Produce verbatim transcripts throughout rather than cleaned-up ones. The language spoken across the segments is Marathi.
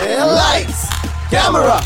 Lights camera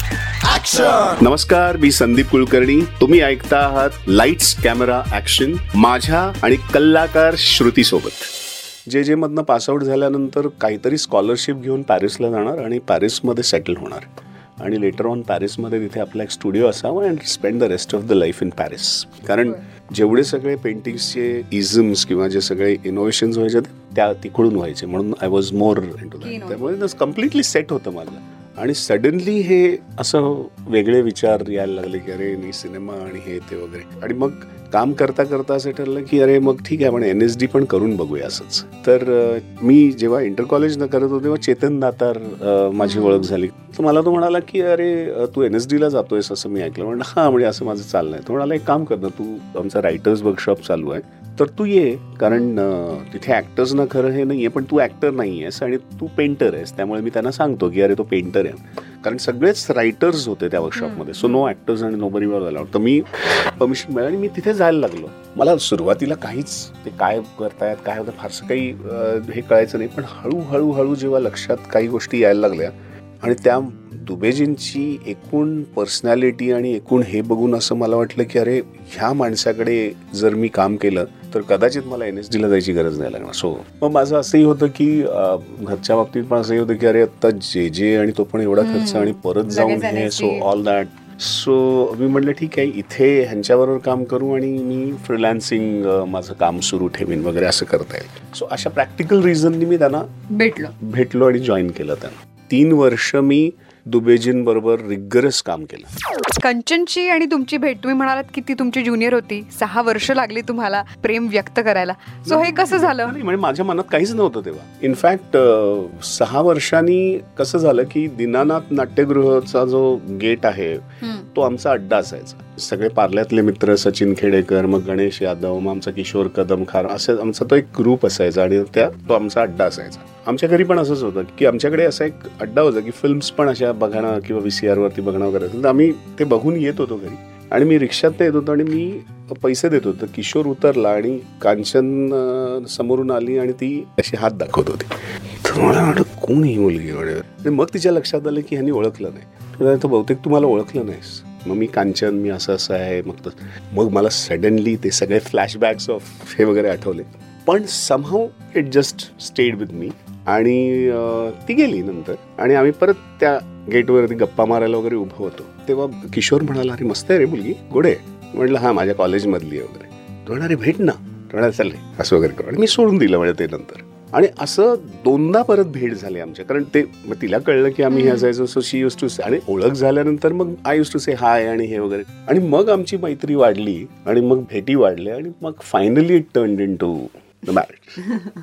action. नमस्कार, मी संदीप कुलकर्णी. तुम्ही ऐकता आहात लाईट्स कॅमेरा ऍक्शन माझ्या आणि कलाकार श्रुती सोबत. जे जे मधनं पासआउट झाल्यानंतर काहीतरी स्कॉलरशिप घेऊन पॅरिसला जाणार आणि पॅरिसमध्ये सेटल होणार आणि लेटर ऑन पॅरिसमध्ये तिथे आपला एक स्टुडिओ असावा and spend the rest of the life in Paris. कारण जेवढे सगळे पेंटिंग्सचे इझम्स किंवा जे सगळे इनोव्हेशन्स व्हायचे त्या तिकडून व्हायचे, म्हणून I was more into that. त्यामुळे कम्प्लिटली सेट होतं माझं. आणि सडनली हे असं वेगळे विचार यायला लागले की अरे नाही सिनेमा आणि हे ते वगैरे. आणि मग काम करता करता असं ठरलं की अरे मग ठीक आहे आपण एन एस डी पण करून बघूया असंच. तर मी जेव्हा इंटर कॉलेज न करत होते तेव्हा चेतन दातार माझी ओळख झाली. तर मला तो म्हणाला की अरे तू एन एस डीला जातोयस असं मी ऐकलं. म्हणलं हां म्हणजे असं माझं चाललंय. तो म्हणाला एक काम कर ना, तू आमचा रायटर्स वर्कशॉप चालू आहे तर तू ये, कारण तिथे ऍक्टर्स ना खरं हे नाही आहे पण तू ऍक्टर नाही आहेस आणि तू पेंटर आहेस. त्यामुळे मी त्यांना सांगतो की अरे तो पेंटर आहे, कारण सगळेच रायटर्स होते त्या वर्कशॉपमध्ये. सो नो ऍक्टर्स आणि नो बडी वर झाला. तर मी परमिशन मिळाली आणि मी तिथे जायला लागलो. मला सुरुवातीला काहीच ते काय करतायत काय होतं फारसं काही हे कळायचं नाही. पण हळूहळू हळू जेव्हा लक्षात काही गोष्टी यायला लागल्या आणि त्या दुबेजींची एकूण पर्सनॅलिटी आणि एकूण हे बघून असं मला वाटलं की अरे ह्या माणसाकडे जर मी काम केलं तर कदाचित मला एन एस डीला जायची गरज नाही लागणार. सो मग माझं असंही होतं की घरच्या बाबतीत पण असंही होतं की अरे आत्ता जे जे आणि तो पण एवढा खर्च आणि परत जाऊन हे सो ऑल दॅट. सो मी म्हटलं ठीक आहे इथे ह्यांच्याबरोबर काम करू आणि मी फ्रीलान्सिंग माझं काम सुरू ठेवीन वगैरे असं करता येईल. सो अशा प्रॅक्टिकल रिझननी मी त्यांना भेटलो भेटलो आणि जॉईन केलं त्यांना. तीन वर्ष मी दुबेजींबरोबर रिगरस काम केलं. कंचनची आणि तुमची भेट तुम्ही म्हणालात की ती तुमची ज्युनियर होती, सहा वर्ष लागली तुम्हाला प्रेम व्यक्त करायला. सो हे कसं झालं? म्हणजे माझ्या मनात काहीच नव्हतं तेव्हा. इनफॅक्ट सहा वर्षांनी कसं झालं की दीनानाथ नाट्यगृहचा जो गेट आहे तो आमचा अड्डा असायचा. सगळे पार्ल्यातले मित्र, सचिन खेडेकर, मग गणेश यादव, मग आमचा किशोर कदमखार, असं आमचा तो एक ग्रुप असायचा आणि त्या तो आमचा अड्डा असायचा. आमच्या घरी पण असंच होतं की आमच्याकडे असा एक अड्डा होता की फिल्म्स पण अशा बघणं किंवा व्ही सी आर वरती बघणं वगैरे. तर आम्ही ते बघून येत होतो घरी आणि मी रिक्षात येत होतो आणि मी पैसे देत होतो. किशोर उतरला आणि कांचन समोरून आली आणि ती अशी हात दाखवत होती. तर मला वाटतं कोण ही मुलगी वगैरे. मग तिच्या लक्षात आलं की ह्यांनी ओळखलं नाही. तर बहुतेक तुम्हाला ओळखलं नाहीस. मग मी कांचन मी असं असं आहे. मग मग मला सडनली ते सगळे फ्लॅशबॅक्स ऑफ हे वगैरे आठवले. पण somehow it just stayed with me. आणि ती गेली नंतर आणि आम्ही परत त्या गेटवरती गप्पा मारायला वगैरे उभं होतो. तेव्हा किशोर म्हणाला अरे मस्त आहे रे मुलगी, गोड आहे. म्हटलं हां माझ्या कॉलेजमधली आहे वगैरे. तो म्हणाले भेट ना. म्हणाले चालले असं वगैरे करू. आणि मी सोडून दिलं म्हणजे ते नंतर. आणि असं दोनदा परत भेट झाली आमच्या, कारण ते मग तिला कळलं की आम्ही हे असायचो. So she use to say आणि ओळख झाल्यानंतर मग I use to say hi आणि हे वगैरे. आणि मग आमची मैत्री वाढली आणि मग भेटी वाढल्या आणि मग finally it turned into the marriage.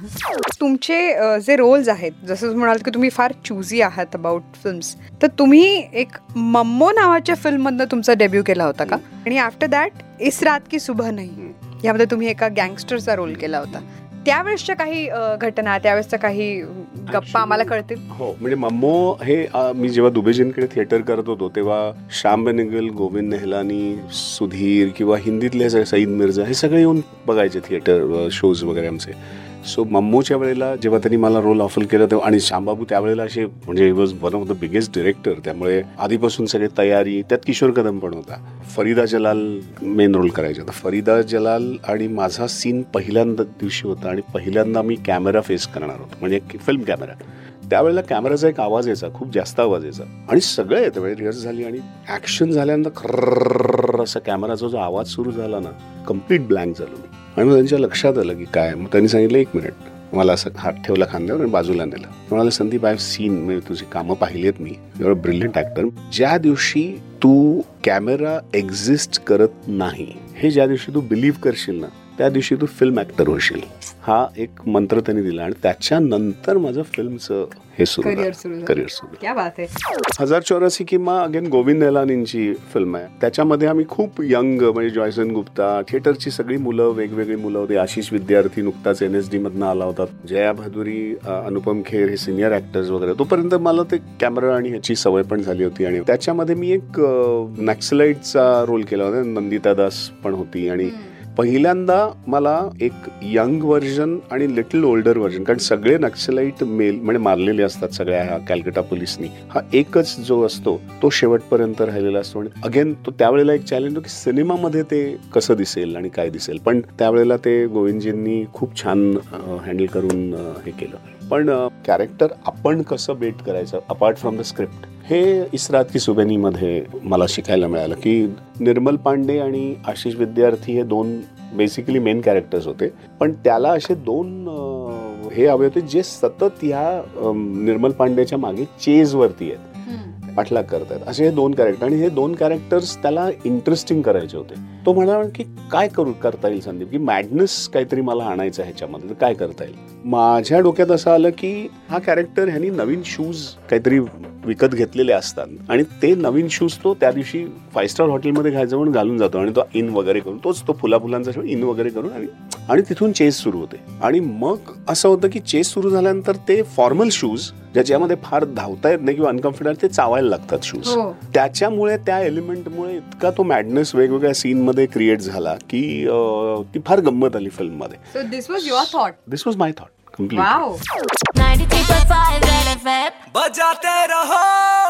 तुमचे जे रोल्स आहेत, जसं म्हणाल की तुम्ही फार चूझी आहात अबाउट फिल्म्स, तर तुम्ही एक मम्मो नावाच्या फिल्म मधनं तुमचा डेब्यू केला होता का? आणि आफ्टर दॅट इस रात की सुबह नहीं यामध्ये तुम्ही एका गँगस्टरचा रोल केला होता. त्यावेळेसच्या काही घटना, त्यावेळेसच्या काही गप्पा आम्हाला कळतील? हो, म्हणजे मम्मो हे मी जेव्हा दुबेजींकडे थिएटर करत होतो तेव्हा श्याम बेनेगल, गोविंद नेहलानी, सुधीर किंवा हिंदीतले सईद मिर्झा हे सगळे येऊन बघायचे थिएटर शोज वगैरे आमचे. सो मम्मोच्या वेळेला जेव्हा त्यांनी मला रोल ऑफर केला तेव्हा, आणि श्यामबाबू त्यावेळेला असे म्हणजे was one of the biggest director, त्यामुळे आधीपासून सगळी तयारी. त्यात किशोर कदम पण होता. फरीदा जलाल मेन रोल करायचा होता. फरीदा जलाल आणि माझा सीन पहिल्यांदा दिवशी होता आणि पहिल्यांदा मी कॅमेरा फेस करणार होतो, म्हणजे फिल्म कॅमेरा. त्यावेळेला कॅमेराचा एक आवाज यायचा, खूप जास्त आवाज यायचा आणि सगळं येतं. म्हणजे रिहर्स झाली आणि ॲक्शन झाल्यानंतर खर्र असा कॅमेराचा जो आवाज सुरू झाला ना, कम्प्लीट ब्लँक झालो मी. आणि मग त्यांच्या लक्षात आलं की काय. मग त्यांनी सांगितलं एक मिनिट. मला असं हात ठेवला खांद्यावर आणि बाजूला नेलं. म्हणाले संदीप आय हॅव सीन, म्हणजे तुझी कामं पाहिली आहेत मी, युअर अ ब्रिलियंट ॲक्टर. ज्या दिवशी तू कॅमेरा एक्झिस्ट करत नाही हे ज्या दिवशी तू बिलीव्ह करशील ना त्या दिवशी तू फिल्म ॲक्टर होशील. हा एक मंत्र त्यांनी दिला आणि त्याच्यानंतर माझं फिल्मचं हे सुरू करिअर सुरू करिअर सुरू क्या बात आहे. हजार चौरासी किंवा अगेन गोविंद नेहलानींची फिल्म आहे. त्याच्यामध्ये आम्ही खूप यंग, म्हणजे जॉयसन गुप्ता, थिएटरची सगळी मुलं, वेगवेगळी मुलं होती. आशिष विद्यार्थी नुकताच एन एस डी मधनं आला होता. जया भादुरी, अनुपम खेर हे सिनियर ॲक्टर्स वगैरे. तोपर्यंत मला ते कॅमेरा आणि ह्याची सवय पण झाली होती. आणि त्याच्यामध्ये मी एक नॅक्सलाइटचा रोल केला होता. नंदिता दास पण होती आणि पहिल्यांदा मला एक यंग व्हर्जन आणि लिटल ओल्डर व्हर्जन, कारण सगळे नक्सलाईट मेल म्हणजे मारलेले असतात सगळ्या ह्या कॅलकटा पोलिसनी, हा एकच जो असतो तो शेवटपर्यंत राहिलेला असतो. आणि अगेन तो त्यावेळेला एक चॅलेंज की सिनेमामध्ये ते कसं दिसेल आणि काय दिसेल, पण त्यावेळेला ते गोविंदजींनी खूप छान हँडल करून हे केलं. पण कॅरेक्टर आपण कसं बेट करायचं अपार्ट फ्रॉम द स्क्रिप्ट, हे इस रात की सुबेनीमध्ये मला शिकायला मिळालं. की निर्मल पांडे आणि आशिष विद्यार्थी हे दोन बेसिकली मेन कॅरेक्टर्स होते, पण त्याला असे दोन हे हवे होते जे सतत ह्या निर्मल पांडेच्या मागे चेजवरती आहेत, पाठलाग करतात, असे हे दोन कॅरेक्टर. आणि हे दोन कॅरेक्टर्स त्याला इंटरेस्टिंग करायचे होते. तो म्हणाला की काय करू करता येईल संदीप, की मॅडनेस काहीतरी मला आणायचं ह्याच्यामध्ये, काय करता येईल. माझ्या डोक्यात असं आलं की हा कॅरेक्टर ह्यांनी नवीन शूज काहीतरी विकत घेतलेले असतात आणि ते नवीन शूज तो त्या दिवशी फाईव्ह स्टार हॉटेलमध्ये घ्यायचं म्हणून घालून जातो आणि तो इन वगैरे करून, तोच तो फुला फुलांचा इन वगैरे करून, आणि आणि तिथून चेस सुरू होते. आणि मग असं होतं की चेस सुरू झाल्यानंतर ते फॉर्मल शूज ज्याच्यामध्ये फार धावता येत नाही किंवा अनकम्फर्टेबल, ते चावायला लागतात शूज. त्याच्यामुळे त्या एलिमेंटमुळे इतका तो मॅडनेस वेगवेगळ्या सीन मध्ये क्रिएट झाला की ती फार गंमत आली फिल्म मध्ये. So this was your thought? This was my thought complete. Wow. ninety-three point five Red F M. बजाते रहो.